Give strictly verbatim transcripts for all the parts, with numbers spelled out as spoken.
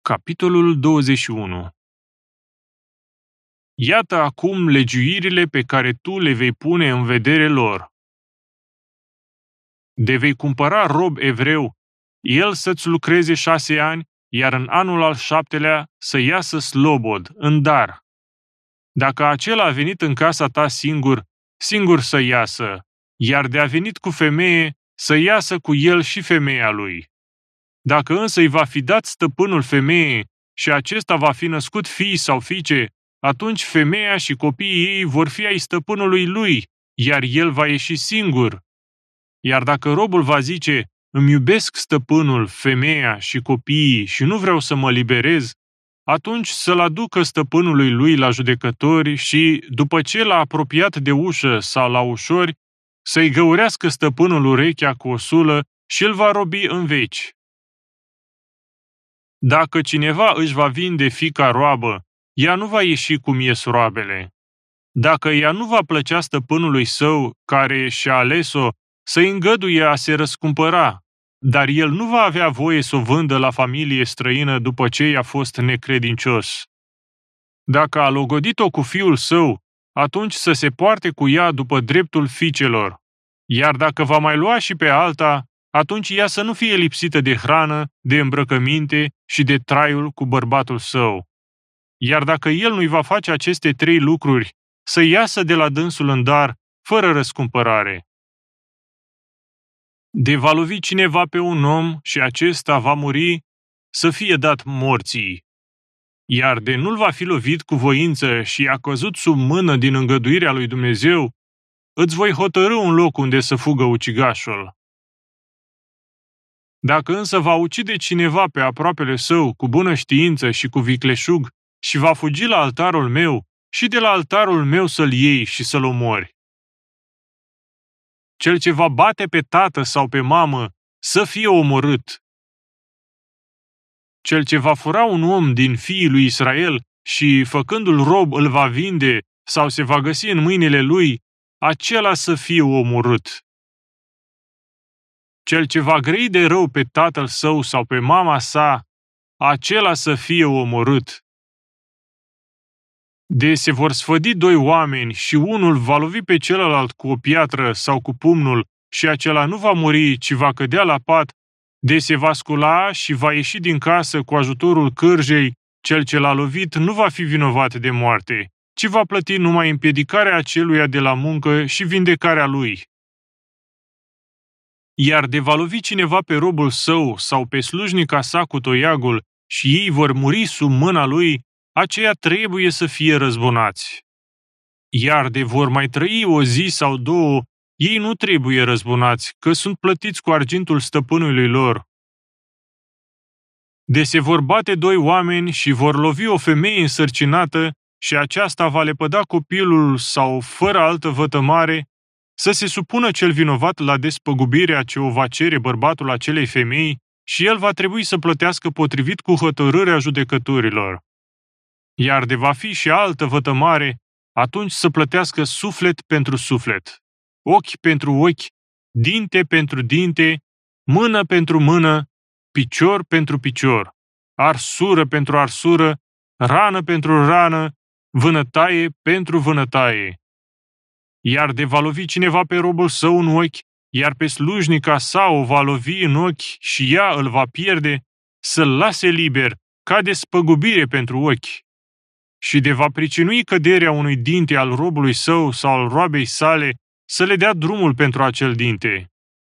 Capitolul douăzeci și unu. Iată acum legiuirile pe care tu le vei pune în vedere lor. De vei cumpăra rob evreu, el să-ți lucreze șase ani, iar în anul al șaptelea să iasă slobod, în dar. Dacă acela a venit în casa ta singur, singur să iasă, iar de a venit cu femeie, să iasă cu el și femeia lui. Dacă însă îi va fi dat stăpânul femeii și acesta va fi născut fii sau fiice, atunci femeia și copiii ei vor fi ai stăpânului lui, iar el va ieși singur. Iar dacă robul va zice, îmi iubesc stăpânul, femeia și copiii și nu vreau să mă liberez, atunci să-l aducă stăpânului lui la judecători și, după ce l-a apropiat de ușă sau la ușori, să-i găurească stăpânul urechea cu o sulă și îl va robi în veci. Dacă cineva își va vinde fiica roabă, ea nu va ieși cum ies roabele. Dacă ea nu va plăcea stăpânului său, care și-a ales-o, să-i îngăduie a se răscumpăra, dar el nu va avea voie să o vândă la familie străină după ce i-a fost necredincios. Dacă a logodit-o cu fiul său, atunci să se poarte cu ea după dreptul fiicelor, iar dacă va mai lua și pe alta, atunci ea să nu fie lipsită de hrană, de îmbrăcăminte și de traiul cu bărbatul său. Iar dacă el nu-i va face aceste trei lucruri, să iasă de la dânsul în dar, fără răscumpărare. De va lovi cineva pe un om și acesta va muri, să fie dat morții. Iar de nu-l va fi lovit cu voință și a căzut sub mână din îngăduirea lui Dumnezeu, îți voi hotărî un loc unde să fugă ucigașul. Dacă însă va ucide cineva pe aproapele său cu bună știință și cu vicleșug și va fugi la altarul meu, și de la altarul meu să-l iei și să-l omori. Cel ce va bate pe tată sau pe mamă, să fie omorât. Cel ce va fura un om din fiii lui Israel și, făcându-l rob, îl va vinde sau se va găsi în mâinile lui, acela să fie omorât. Cel ce va grăi de rău pe tatăl său sau pe mama sa, acela să fie omorât. De se vor sfădi doi oameni și unul va lovi pe celălalt cu o piatră sau cu pumnul și acela nu va muri, ci va cădea la pat, de se va scula și va ieși din casă cu ajutorul cârjei, cel ce l-a lovit nu va fi vinovat de moarte, ci va plăti numai împiedicarea aceluia de la muncă și vindecarea lui. Iar de va lovi cineva pe robul său sau pe slujnica sa cu toiagul și ei vor muri sub mâna lui, aceia trebuie să fie războnați. Iar de vor mai trăi o zi sau două, ei nu trebuie războnați, că sunt plătiți cu argintul stăpânului lor. De se vor bate doi oameni și vor lovi o femeie însărcinată și aceasta va lepăda copilul sau fără altă vătămare, să se supună cel vinovat la despăgubirea ce o va cere bărbatul acelei femei și el va trebui să plătească potrivit cu hotărârea judecătorilor. Iar de va fi și altă vătămare, atunci să plătească suflet pentru suflet, ochi pentru ochi, dinte pentru dinte, mână pentru mână, picior pentru picior, arsură pentru arsură, rană pentru rană, vânătaie pentru vânătaie. Iar de va lovi cineva pe robul său în ochi, iar pe slujnica sa o va lovi în ochi și ea îl va pierde, să-l lase liber, ca de spăgubire pentru ochi. Și de va pricinui căderea unui dinte al robului său sau al roabei sale, să le dea drumul pentru acel dinte.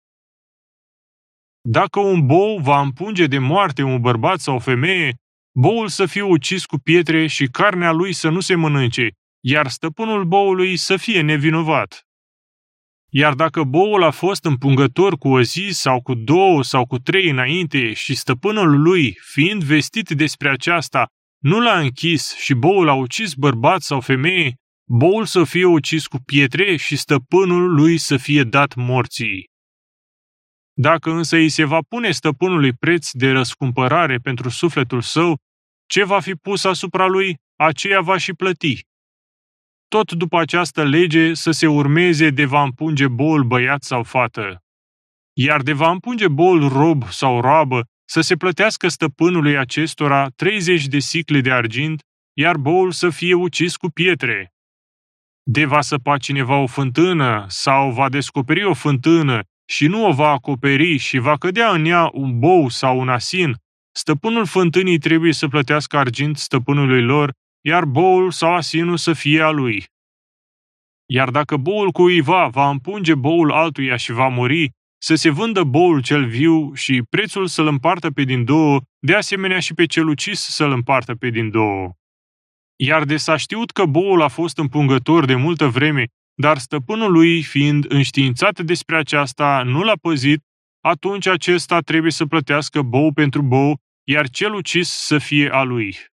Dacă un bou va împunge de moarte un bărbat sau o femeie, boul să fie ucis cu pietre și carnea lui să nu se mănânce, iar stăpânul boului să fie nevinovat. Iar dacă boul a fost împungător cu o zi sau cu două sau cu trei înainte și stăpânul lui, fiind vestit despre aceasta, nu l-a închis și boul a ucis bărbat sau femeie, boul să fie ucis cu pietre și stăpânul lui să fie dat morții. Dacă însă îi se va pune stăpânului preț de răscumpărare pentru sufletul său, ce va fi pus asupra lui, aceea va și plăti. Tot după această lege să se urmeze de va împunge boul băiat sau fată. Iar de va împunge boul rob sau roabă, să se plătească stăpânului acestora treizeci de sicle de argint, iar boul să fie ucis cu pietre. De va săpa cineva o fântână sau va descoperi o fântână și nu o va acoperi și va cădea în ea un bou sau un asin, stăpânul fântânii trebuie să plătească argint stăpânului lor, iar boul sau asinul să fie a lui. Iar dacă boul cuiva va împunge boul altuia și va muri, să se vândă boul cel viu și prețul să-l împartă pe din două, de asemenea și pe cel ucis să-l împartă pe din două. Iar de s-a știut că boul a fost împungător de multă vreme, dar stăpânul lui, fiind înștiințat despre aceasta, nu l-a păzit, atunci acesta trebuie să plătească bou pentru bou, iar cel ucis să fie a lui.